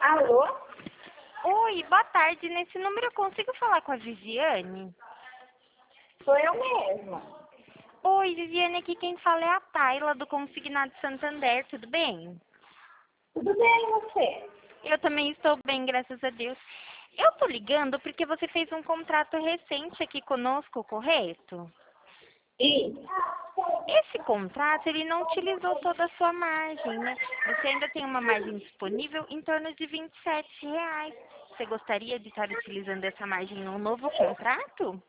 Alô? Oi, boa tarde. Nesse número eu consigo falar com a Viviane? Sou eu mesma. Oi, Viviane, aqui quem fala é a Tayla do Consignado Santander, tudo bem? Tudo bem, e você? Eu também estou bem, graças a Deus. Eu tô ligando porque você fez um contrato recente aqui conosco, correto? Isso. Esse contrato, ele não utilizou toda a sua margem, né? Você ainda tem uma margem disponível em torno de R$ 27. Você gostaria de estar utilizando essa margem no novo contrato?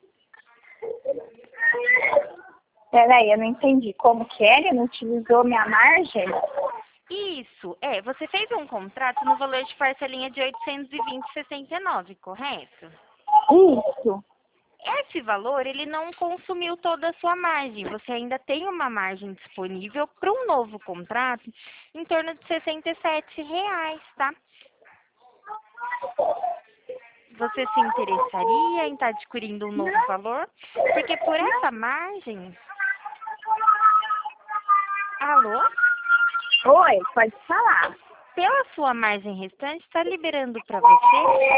Peraí, eu não entendi. Como que é? Ele não utilizou minha margem? Isso, você fez um contrato no valor de parcelinha de 820,69, correto? Isso. Esse valor, ele não consumiu toda a sua margem. Você ainda tem uma margem disponível para um novo contrato em torno de R$ 67, tá? Você se interessaria em estar adquirindo um novo valor? Porque por essa margem... Alô? Oi, pode falar. Pela sua margem restante, está liberando para você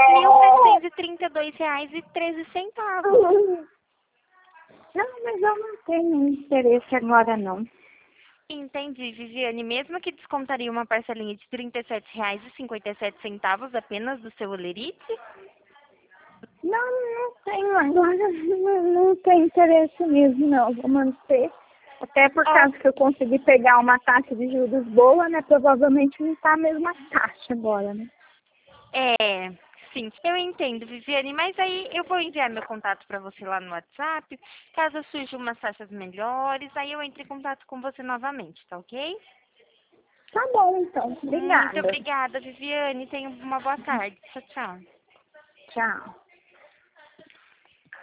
R$ 1.732,13. Não, mas eu não tenho interesse agora, não. Entendi, Viviane. Mesmo que descontaria uma parcelinha de R$ 37,57 apenas do seu olerite? Não, não tenho agora. Não tenho interesse mesmo, não. Vou manter. Até por Ó, causa que eu consegui pegar uma taxa de juros boa, né? Provavelmente não tá a mesma taxa agora, né? sim, eu entendo, Viviane, mas aí eu vou enviar meu contato para você lá no WhatsApp. Caso surjam umas taxas melhores, aí eu entro em contato com você novamente, tá ok? Tá bom, então. Muito Obrigada. obrigada, Viviane. Tenha uma boa tarde. Tchau, tchau. Tchau.